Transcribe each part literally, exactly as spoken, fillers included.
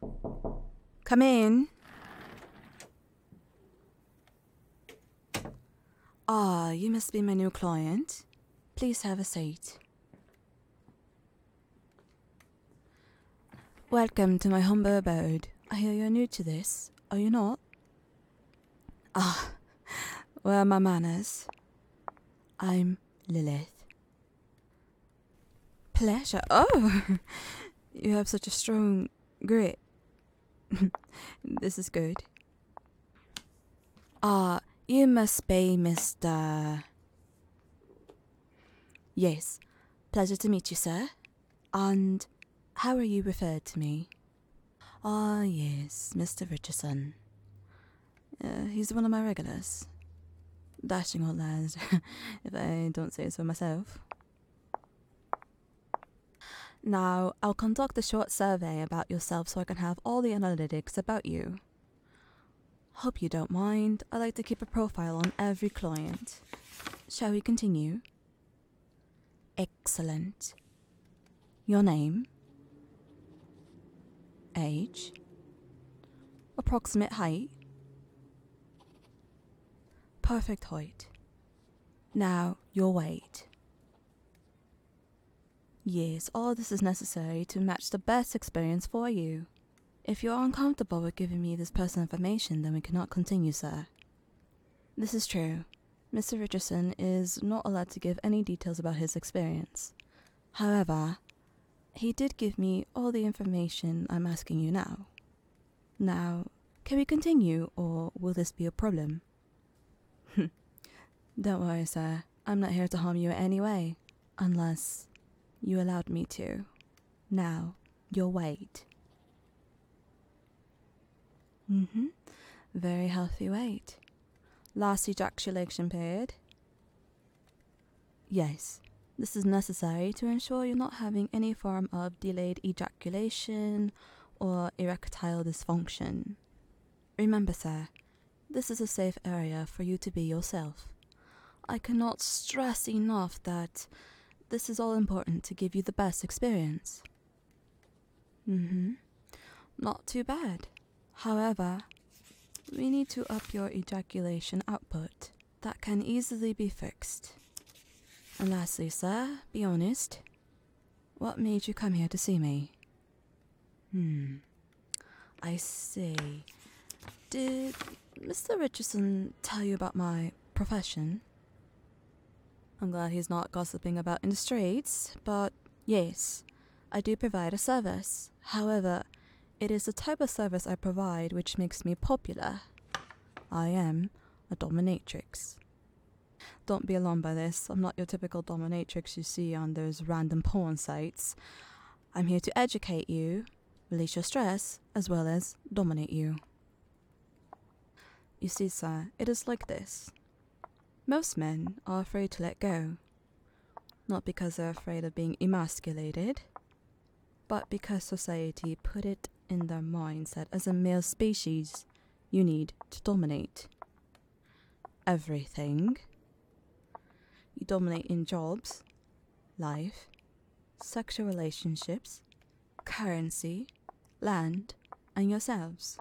Come in. Ah, you must be my new client. Please have a seat. Welcome to my humble abode. I hear you're new to this, are you not? Ah, where are my manners? I'm Lilith. Pleasure. Oh, you have such a strong grit. This is good. Ah, you must be Mister Yes, pleasure to meet you, sir. And how are you referred to me? Ah, yes, Mister Richardson. Uh, he's one of my regulars. Dashing old lad, if I don't say so myself. Now, I'll conduct a short survey about yourself so I can have all the analytics about you. Hope you don't mind. I like to keep a profile on every client. Shall we continue? Excellent. Your name? Age? Approximate height? Perfect height. Now, your weight. Yes, all this is necessary to match the best experience for you. If you're uncomfortable with giving me this personal information, then we cannot continue, sir. This is true. Mister Richardson is not allowed to give any details about his experience. However, he did give me all the information I'm asking you now. Now, can we continue, or will this be a problem? Don't worry, sir. I'm not here to harm you in any way, unless you allowed me to. Now, your weight. Mm-hmm. Very healthy weight. Last ejaculation period? Yes. This is necessary to ensure you're not having any form of delayed ejaculation or erectile dysfunction. Remember, sir, this is a safe area for you to be yourself. I cannot stress enough that this is all important to give you the best experience. Mm-hmm. Not too bad. However, we need to up your ejaculation output. That can easily be fixed. And lastly, sir, be honest. What made you come here to see me? Hmm. I see. Did Mister Richardson tell you about my profession? I'm glad he's not gossiping about in the streets, but yes, I do provide a service. However, it is the type of service I provide which makes me popular. I am a dominatrix. Don't be alarmed by this. I'm not your typical dominatrix you see on those random porn sites. I'm here to educate you, release your stress, as well as dominate you. You see, sir, it is like this. Most men are afraid to let go. Not because they're afraid of being emasculated, but because society put it in their minds that as a male species, you need to dominate everything. You dominate in jobs, life, sexual relationships, currency, land, and yourselves.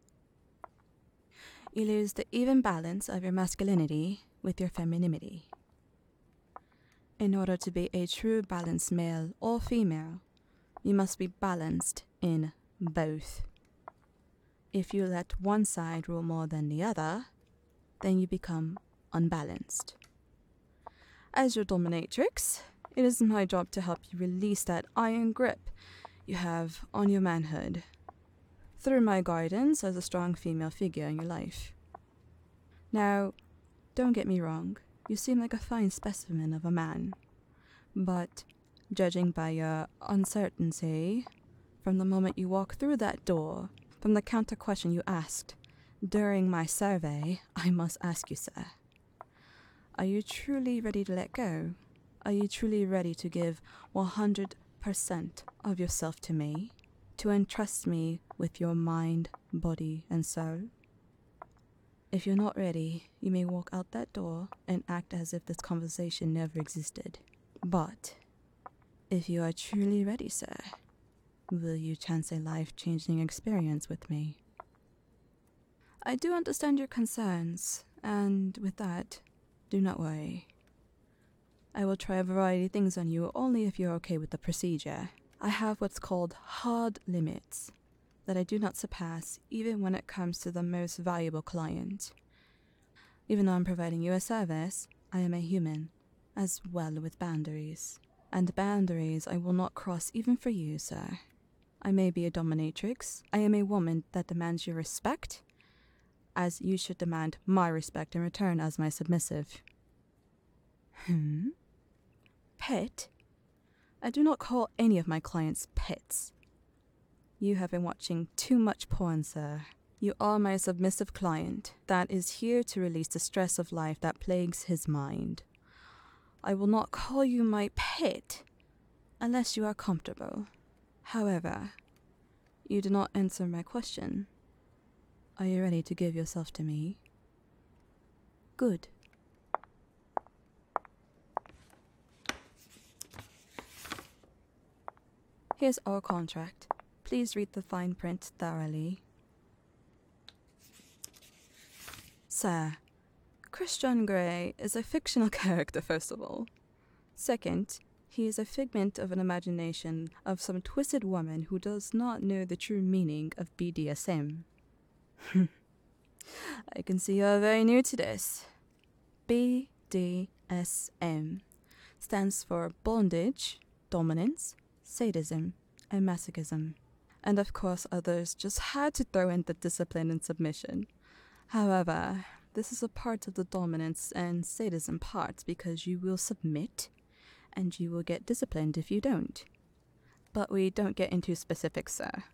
You lose the even balance of your masculinity with your femininity. In order to be a true balanced male or female, you must be balanced in both. If you let one side rule more than the other, then you become unbalanced. As your dominatrix, it is my job to help you release that iron grip you have on your manhood through my guidance as a strong female figure in your life. Now, don't get me wrong, you seem like a fine specimen of a man, but judging by your uncertainty, from the moment you walk through that door, from the counter question you asked during my survey, I must ask you, sir, are you truly ready to let go? Are you truly ready to give one hundred percent of yourself to me, to entrust me with your mind, body, and soul? If you're not ready, you may walk out that door and act as if this conversation never existed. But if you are truly ready, sir, Will you chance a life-changing experience with me? I do understand your concerns, and with that, do not worry. I will try a variety of things on you only if you're okay with the procedure. I have what's called hard limits that I do not surpass even when it comes to the most valuable client. Even though I'm providing you a service, I am a human, as well with boundaries. And boundaries I will not cross even for you, sir. I may be a dominatrix. I am a woman that demands your respect, as you should demand my respect in return as my submissive. Hmm? Pet? I do not call any of my clients pets. You have been watching too much porn, sir. You are my submissive client that is here to release the stress of life that plagues his mind. I will not call you my pet unless you are comfortable. However, you do not answer my question. Are you ready to give yourself to me? Good. Here's our contract. Please read the fine print thoroughly. Sir, Christian Grey is a fictional character, first of all. Second, he is a figment of an imagination of some twisted woman who does not know the true meaning of B D S M. I can see you are very new to this. B D S M stands for bondage, dominance, sadism, and masochism. And of course others just had to throw in the discipline and submission. However, this is a part of the dominance and sadism part because you will submit and you will get disciplined if you don't. But we don't get into specifics, sir.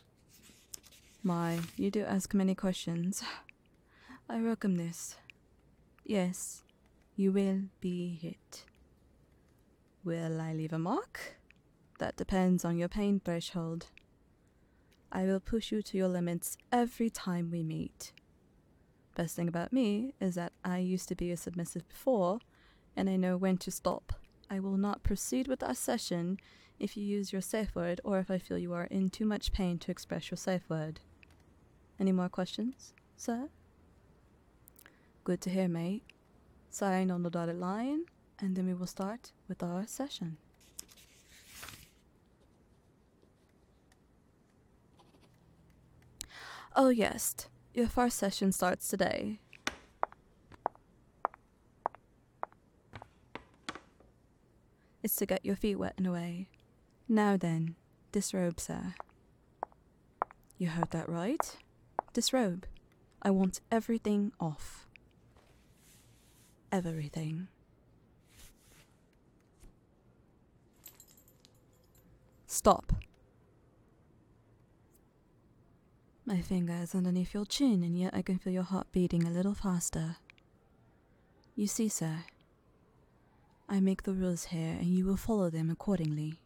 My, you do ask many questions. I welcome this. Yes, you will be hit. Will I leave a mark? That depends on your pain threshold. I will push you to your limits every time we meet. Best thing about me is that I used to be a submissive before, and I know when to stop. I will not proceed with our session if you use your safe word or if I feel you are in too much pain to express your safe word. Any more questions, sir? Good to hear, mate. Sign on the dotted line, and then we will start with our session. Oh yes, your first session starts today. It's to get your feet wet in a way. Now then, disrobe, sir. You heard that right? Disrobe. I want everything off. Everything. Stop. My finger is underneath your chin, and yet I can feel your heart beating a little faster. You see, sir, I make the rules here, and you will follow them accordingly.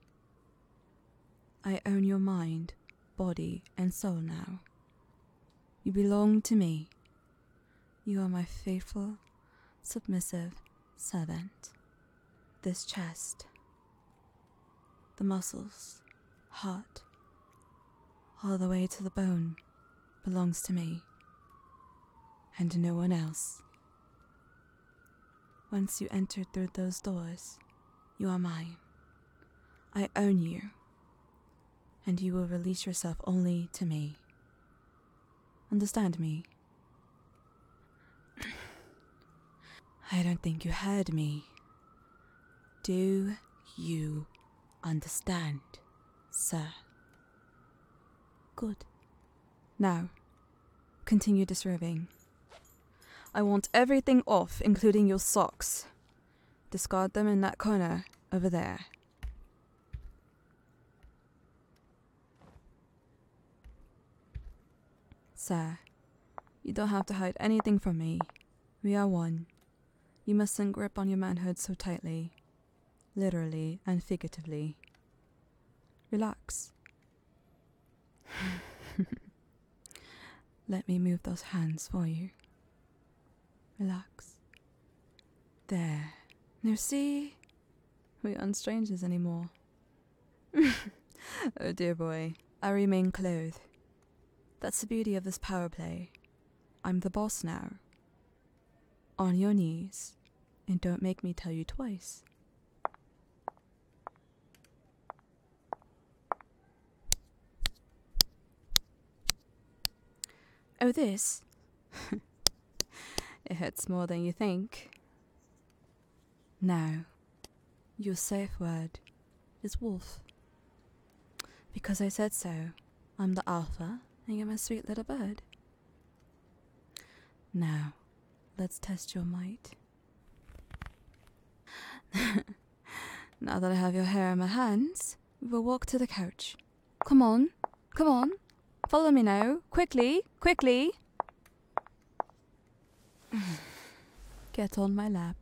I own your mind, body, and soul now. You belong to me. You are my faithful, submissive servant. This chest, the muscles, heart, all the way to the bone, belongs to me, and to no one else. Once you enter through those doors, you are mine. I own you, and you will release yourself only to me. Understand me? I don't think you heard me. Do you understand, sir? Good. Now, continue disrobing. I want everything off, including your socks. Discard them in that corner over there. Sir, you don't have to hide anything from me. We are one. You mustn't grip on your manhood so tightly, literally and figuratively. Relax. Let me move those hands for you. Relax. There. Now see? We aren't strangers anymore. Oh dear boy, I remain clothed. That's the beauty of this power play. I'm the boss now. On your knees, and don't make me tell you twice. Oh, this? It hurts more than you think. Now, your safe word is wolf. Because I said so. I'm the alpha, and you're my sweet little bird. Now, let's test your might. Now that I have your hair in my hands, we'll walk to the couch. Come on, come on. Follow me now. Quickly, quickly. Get on my lap.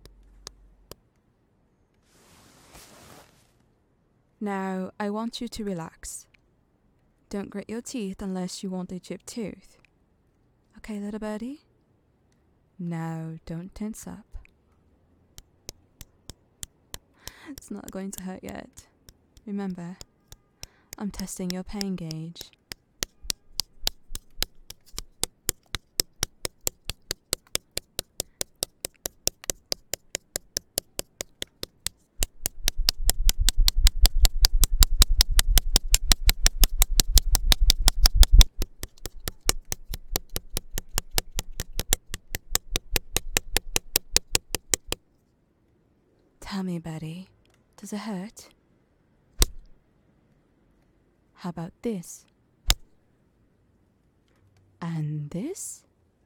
Now, I want you to relax. Don't grit your teeth unless you want a chipped tooth. Okay, little birdie? Now, don't tense up. It's not going to hurt yet. Remember, I'm testing your pain gauge. Tell me, Betty, does it hurt? How about this? And this?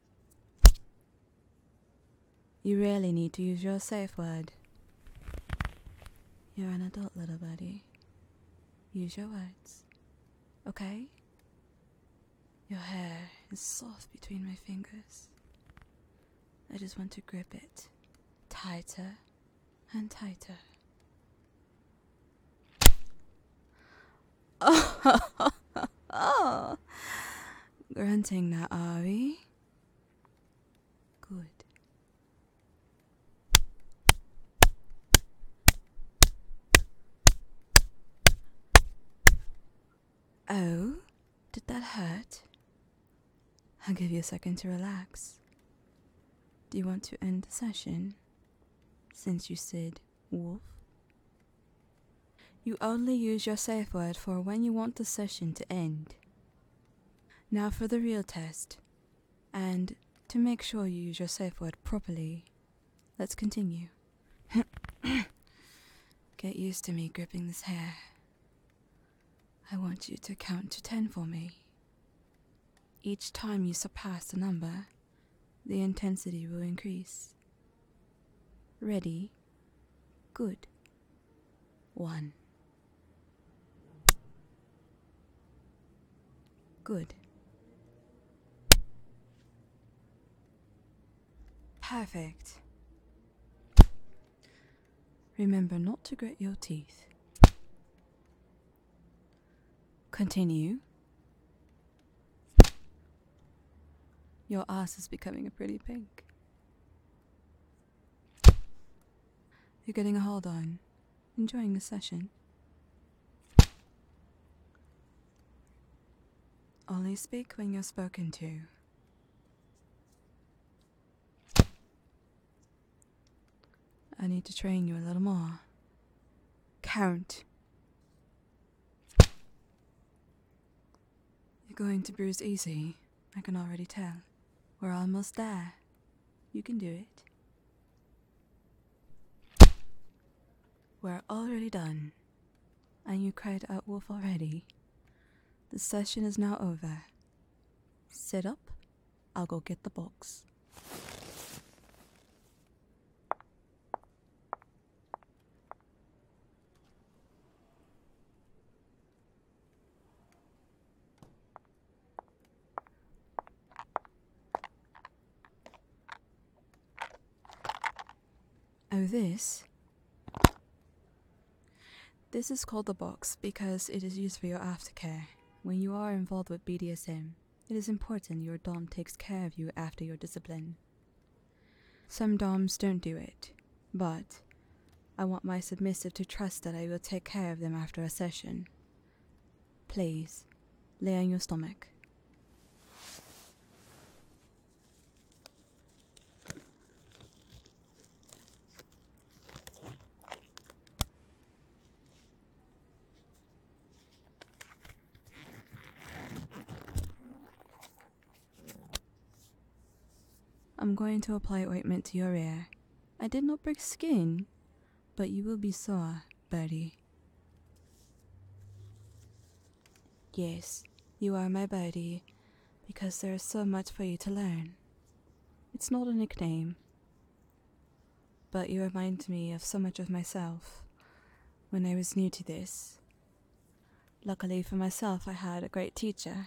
You really need to use your safe word. You're an adult, little buddy. Use your words, okay? Your hair is soft between my fingers. I just want to grip it tighter and tighter. Oh, oh. Grunting now, are we? Good. Oh, did that hurt? I'll give you a second to relax. Do you want to end the session? Since you said wolf? You only use your safe word for when you want the session to end. Now for the real test. And to make sure you use your safe word properly, let's continue. Get used to me gripping this hair. I want you to count to ten for me. Each time you surpass the number, the intensity will increase. Ready? Good. One. Good. Perfect. Remember not to grit your teeth. Continue. Your ass is becoming a pretty pink. You're getting a hold on. Enjoying the session. Only speak when you're spoken to. I need to train you a little more. Count. You're going to bruise easy, I can already tell. We're almost there. You can do it. We're already done. And you cried out wolf already. The session is now over. Sit up. I'll go get the box. Oh, this? This is called the box because it is used for your aftercare. When you are involved with B D S M, it is important your dom takes care of you after your discipline. Some doms don't do it, but I want my submissive to trust that I will take care of them after a session. Please, lay on your stomach. I'm going to apply ointment to your ear. I did not break skin, but you will be sore, birdie. Yes, you are my birdie, because there is so much for you to learn. It's not a nickname, but you remind me of so much of myself when I was new to this. Luckily for myself, I had a great teacher.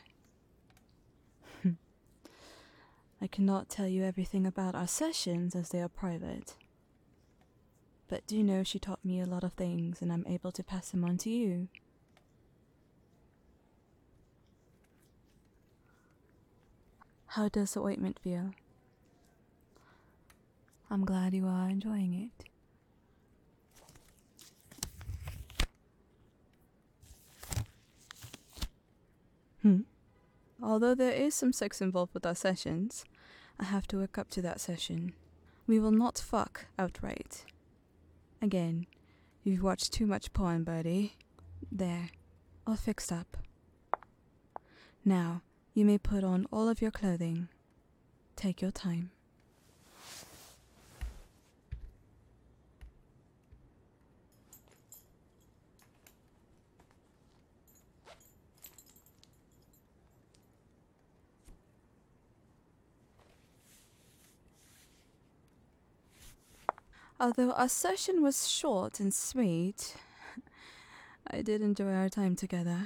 I cannot tell you everything about our sessions as they are private, but do know she taught me a lot of things and I'm able to pass them on to you. How does the ointment feel? I'm glad you are enjoying it. Hmm. Although there is some sex involved with our sessions, I have to work up to that session. We will not fuck outright. Again, you've watched too much porn, birdie. There, all fixed up. Now, you may put on all of your clothing. Take your time. Although our session was short and sweet, I did enjoy our time together.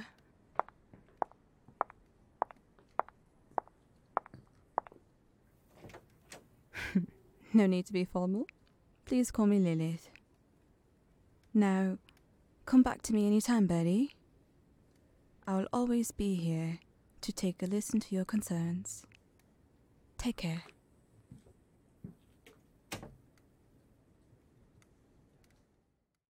No need to be formal. Please call me Lilith. Now, come back to me anytime, birdie. I will always be here to take a listen to your concerns. Take care.